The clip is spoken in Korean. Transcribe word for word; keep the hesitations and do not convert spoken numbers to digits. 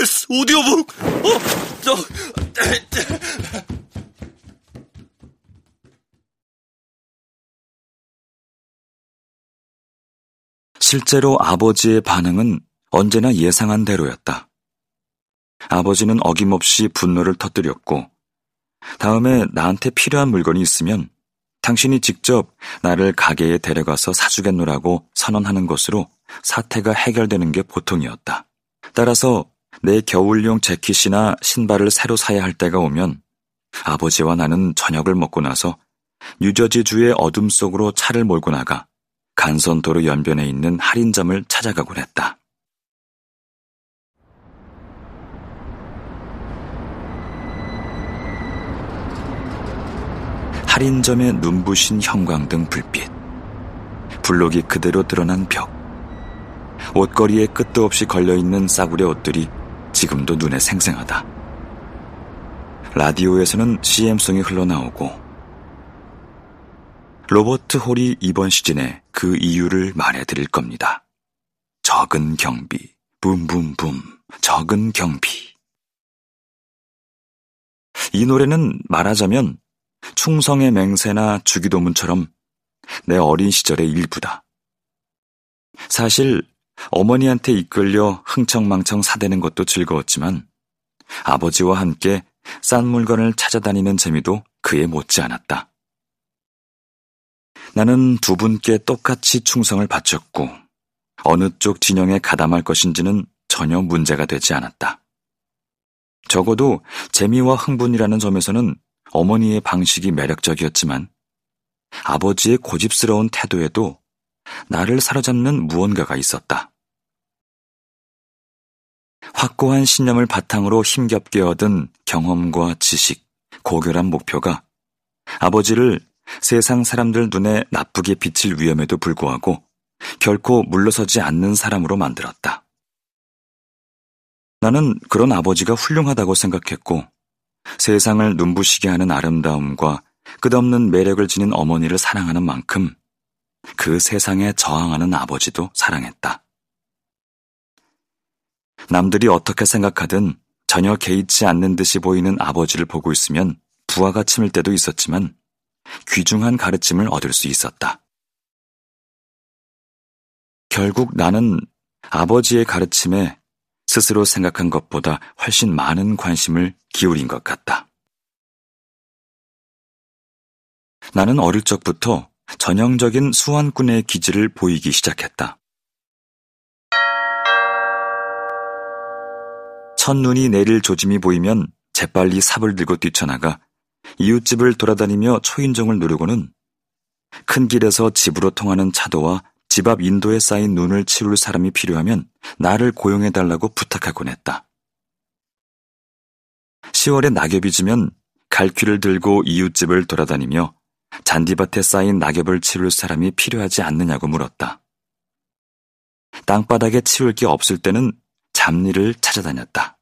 오디오북! 어, 저... 실제로 아버지의 반응은 언제나 예상한 대로였다. 아버지는 어김없이 분노를 터뜨렸고, 다음에 나한테 필요한 물건이 있으면 당신이 직접 나를 가게에 데려가서 사주겠노라고 선언하는 것으로 사태가 해결되는 게 보통이었다. 따라서 내 겨울용 재킷이나 신발을 새로 사야 할 때가 오면 아버지와 나는 저녁을 먹고 나서 뉴저지주의 어둠 속으로 차를 몰고 나가 간선도로 연변에 있는 할인점을 찾아가곤 했다. 할인점의 눈부신 형광등 불빛, 블록이 그대로 드러난 벽, 옷걸이에 끝도 없이 걸려있는 싸구려 옷들이 지금도 눈에 생생하다. 라디오에서는 씨엠송이 흘러나오고, 로버트 홀이 이번 시즌에 그 이유를 말해드릴 겁니다. 적은 경비, 붐붐붐, 적은 경비. 이 노래는 말하자면 충성의 맹세나 주기도문처럼 내 어린 시절의 일부다. 사실 어머니한테 이끌려 흥청망청 사대는 것도 즐거웠지만 아버지와 함께 싼 물건을 찾아다니는 재미도 그에 못지 않았다. 나는 두 분께 똑같이 충성을 바쳤고 어느 쪽 진영에 가담할 것인지는 전혀 문제가 되지 않았다. 적어도 재미와 흥분이라는 점에서는 어머니의 방식이 매력적이었지만 아버지의 고집스러운 태도에도 나를 사로잡는 무언가가 있었다. 확고한 신념을 바탕으로 힘겹게 얻은 경험과 지식, 고결한 목표가 아버지를 세상 사람들 눈에 나쁘게 비칠 위험에도 불구하고 결코 물러서지 않는 사람으로 만들었다. 나는 그런 아버지가 훌륭하다고 생각했고 세상을 눈부시게 하는 아름다움과 끝없는 매력을 지닌 어머니를 사랑하는 만큼 그 세상에 저항하는 아버지도 사랑했다. 남들이 어떻게 생각하든 전혀 개의치 않는 듯이 보이는 아버지를 보고 있으면 부하가 치밀 때도 있었지만 귀중한 가르침을 얻을 수 있었다. 결국 나는 아버지의 가르침에 스스로 생각한 것보다 훨씬 많은 관심을 기울인 것 같다. 나는 어릴 적부터 전형적인 수완꾼의 기질을 보이기 시작했다. 첫눈이 내릴 조짐이 보이면 재빨리 삽을 들고 뛰쳐나가 이웃집을 돌아다니며 초인종을 누르고는 큰 길에서 집으로 통하는 차도와 집 앞 인도에 쌓인 눈을 치울 사람이 필요하면 나를 고용해달라고 부탁하곤 했다. 시월에 낙엽이 지면 갈퀴를 들고 이웃집을 돌아다니며 잔디밭에 쌓인 낙엽을 치울 사람이 필요하지 않느냐고 물었다. 땅바닥에 치울 게 없을 때는 잡일을 찾아다녔다.